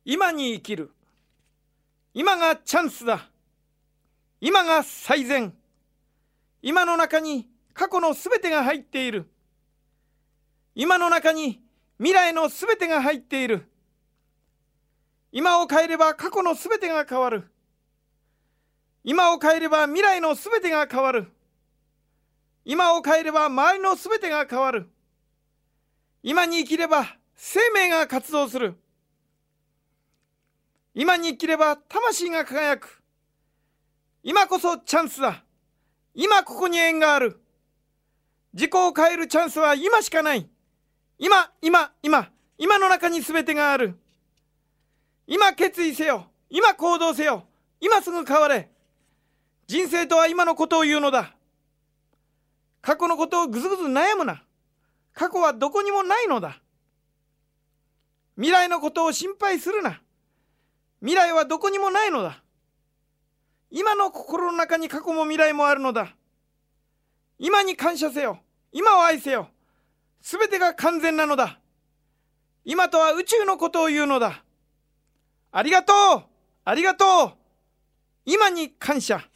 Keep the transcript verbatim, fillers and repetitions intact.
今に生きる。今がチャンスだ。今が最善。今の中に過去のすべてが入っている。今の中に未来のすべてが入っている。今を変えれば過去のすべてが変わる。今を変えれば未来のすべてが変わる。今を変えれば周りのすべてが変わる。今に生きれば生命が活動する。今に生きれば魂が輝く。今こそチャンスだ。今ここに縁がある。自己を変えるチャンスは今しかない。今、今、今、今の中に全てがある。今決意せよ。今行動せよ。今すぐ変われ。人生とは今のことを言うのだ。過去のことをぐずぐず悩むな。過去はどこにもないのだ。未来のことを心配するな。未来はどこにもないのだ。今の心の中に過去も未来もあるのだ。今に感謝せよ。今を愛せよ。すべてが完全なのだ。今とは宇宙のことを言うのだ。ありがとう。ありがとう。今に感謝。